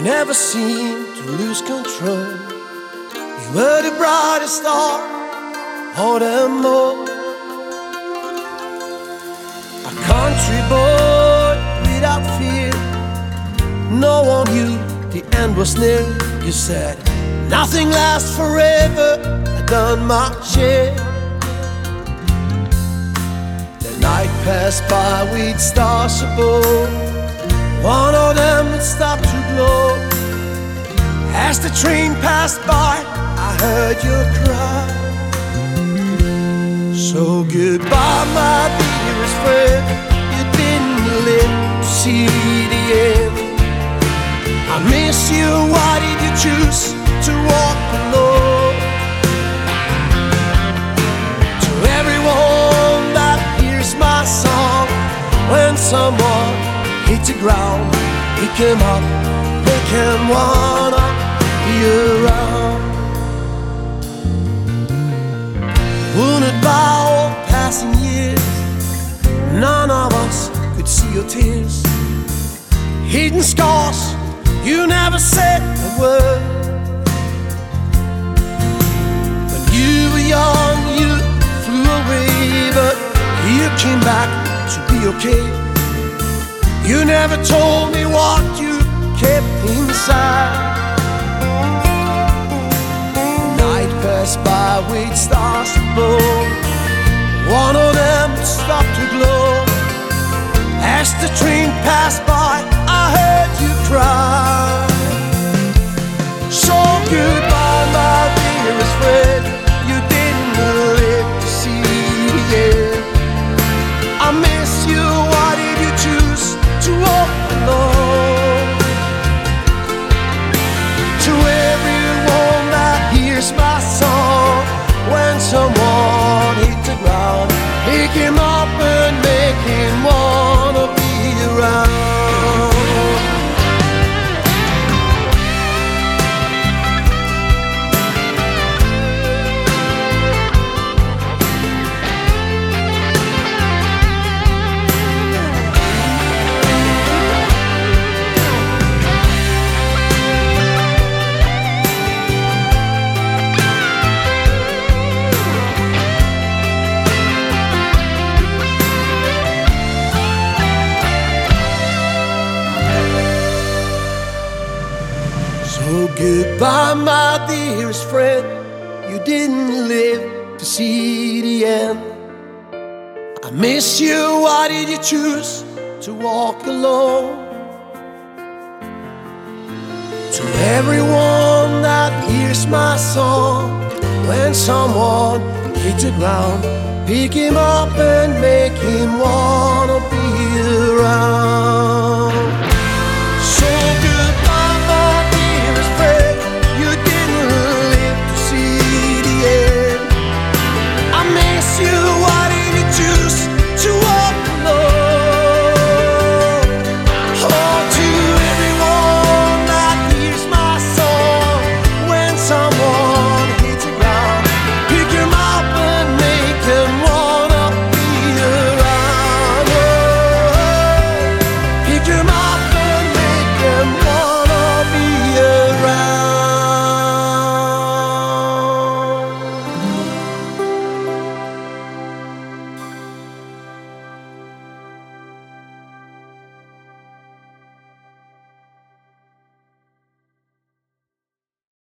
never seemed to lose control. You were the brightest star of them all. A country boy without fear. No one knew the end was near. You said nothing lasts forever. I'd done my share. The night passed by with stars above. One of them would stop to glow. As the train passed by, I heard your cry. So goodbye, my dearest friend. You didn't live to see the end. I miss you, why did you choose to walk alone? To everyone that hears my song, when someone hit the ground, pick him up, make him wanna be around. Wounded by all passing years, none of us could see your tears. Hidden scars, you never said a word. When you were young, you flew away, but you came back to be okay. You never told me what you kept inside. Night passed by with stars above. One of them stopped to glow. As the train passed by, I heard you cry. So goodbye, my dearest friend. You didn't live to see the end. I miss you, why did you choose to walk alone? To everyone that hears my song, when someone hit the ground, pick him up and make him wanna be around. So goodbye, my dearest friend. You didn't live to see the end. I miss you, why did you choose to walk alone? To everyone that hears my song, when someone hits the ground, pick him up and make him wanna be around.